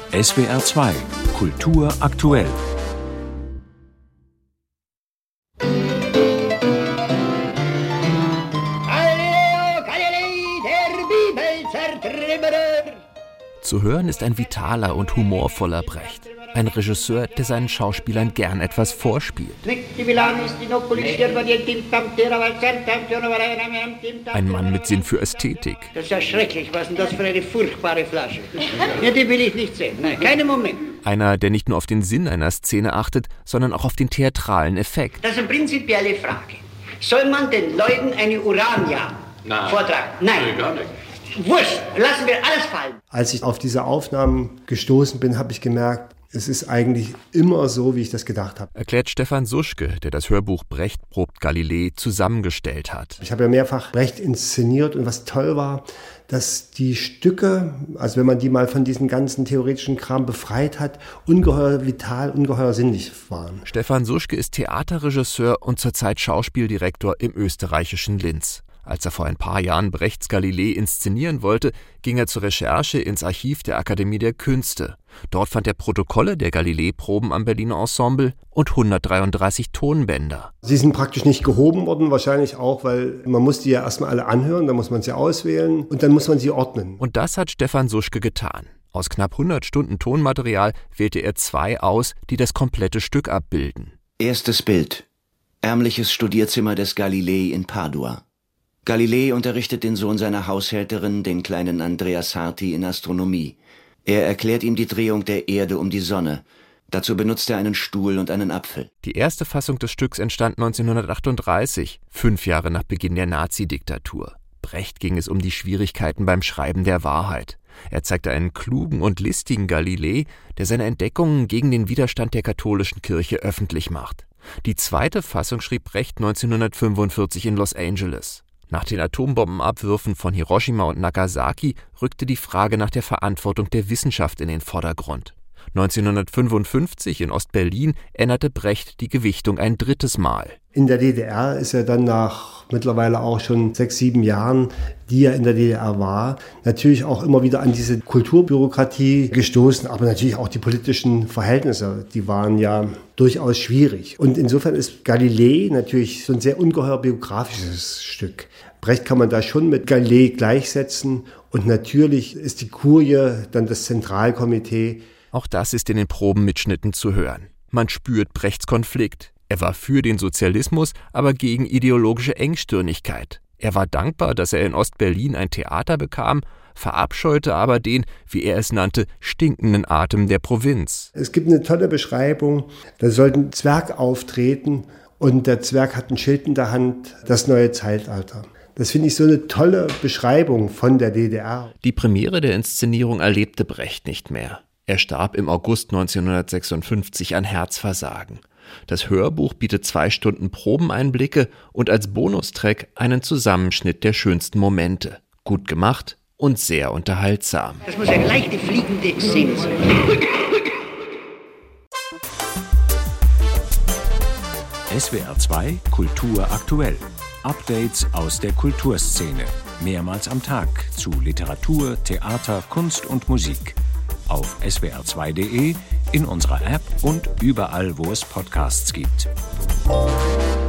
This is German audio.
SWR 2 Kultur aktuell. Zu hören ist ein vitaler und humorvoller Brecht. Ein Regisseur, der seinen Schauspielern gern etwas vorspielt. Ein Mann mit Sinn für Ästhetik. Das ist ja schrecklich, was denn das für eine furchtbare Flasche. Ja, die will ich nicht sehen, nein, keinen Moment. Einer, der nicht nur auf den Sinn einer Szene achtet, sondern auch auf den theatralen Effekt. Das ist eine prinzipielle Frage. Soll man den Leuten eine Urania vortragen? Nein, gar nicht. Wurscht, lassen wir alles fallen. Als ich auf diese Aufnahmen gestoßen bin, habe ich gemerkt, es ist eigentlich immer so, wie ich das gedacht habe. Erklärt Stefan Suschke, der das Hörbuch Brecht probt Galilei zusammengestellt hat. Ich habe ja mehrfach Brecht inszeniert und was toll war, dass die Stücke, also wenn man die mal von diesem ganzen theoretischen Kram befreit hat, ungeheuer vital, ungeheuer sinnlich waren. Stefan Suschke ist Theaterregisseur und zurzeit Schauspieldirektor im österreichischen Linz. Als er vor ein paar Jahren Brechts Galilei inszenieren wollte, ging er zur Recherche ins Archiv der Akademie der Künste. Dort fand er Protokolle der Galilei-Proben am Berliner Ensemble und 133 Tonbänder. Sie sind praktisch nicht gehoben worden, wahrscheinlich auch, weil man muss die ja erstmal alle anhören, dann muss man sie auswählen und dann muss man sie ordnen. Und das hat Stefan Suschke getan. Aus knapp 100 Stunden Tonmaterial wählte er 2 aus, die das komplette Stück abbilden. Erstes Bild. Ärmliches Studierzimmer des Galilei in Padua. Galilei unterrichtet den Sohn seiner Haushälterin, den kleinen Andrea Sarti, in Astronomie. Er erklärt ihm die Drehung der Erde um die Sonne. Dazu benutzt er einen Stuhl und einen Apfel. Die erste Fassung des Stücks entstand 1938, 5 Jahre nach Beginn der Nazi-Diktatur. Brecht ging es um die Schwierigkeiten beim Schreiben der Wahrheit. Er zeigte einen klugen und listigen Galilei, der seine Entdeckungen gegen den Widerstand der katholischen Kirche öffentlich macht. Die zweite Fassung schrieb Brecht 1945 in Los Angeles. Nach den Atombombenabwürfen von Hiroshima und Nagasaki rückte die Frage nach der Verantwortung der Wissenschaft in den Vordergrund. 1955 in Ostberlin änderte Brecht die Gewichtung ein 3. Mal. In der DDR ist er dann nach mittlerweile auch schon 6, 7 Jahren, die er in der DDR war, natürlich auch immer wieder an diese Kulturbürokratie gestoßen, aber natürlich auch die politischen Verhältnisse, die waren ja durchaus schwierig. Und insofern ist Galilei natürlich so ein sehr ungeheuer biografisches Stück. Brecht kann man da schon mit Galilei gleichsetzen und natürlich ist die Kurie dann das Zentralkomitee. Auch das ist in den Probenmitschnitten zu hören. Man spürt Brechts Konflikt. Er war für den Sozialismus, aber gegen ideologische Engstirnigkeit. Er war dankbar, dass er in Ostberlin ein Theater bekam, verabscheute aber den, wie er es nannte, stinkenden Atem der Provinz. Es gibt eine tolle Beschreibung, da sollte ein Zwerg auftreten und der Zwerg hat ein Schild in der Hand, das neue Zeitalter. Das finde ich so eine tolle Beschreibung von der DDR. Die Premiere der Inszenierung erlebte Brecht nicht mehr. Er starb im August 1956 an Herzversagen. Das Hörbuch bietet 2 Stunden Probeneinblicke und als Bonustrack einen Zusammenschnitt der schönsten Momente. Gut gemacht und sehr unterhaltsam. Das muss eine leichte fliegende Szene sein. SWR 2 Kultur aktuell. Updates aus der Kulturszene. Mehrmals am Tag zu Literatur, Theater, Kunst und Musik. Auf swr2.de, in unserer App und überall, wo es Podcasts gibt.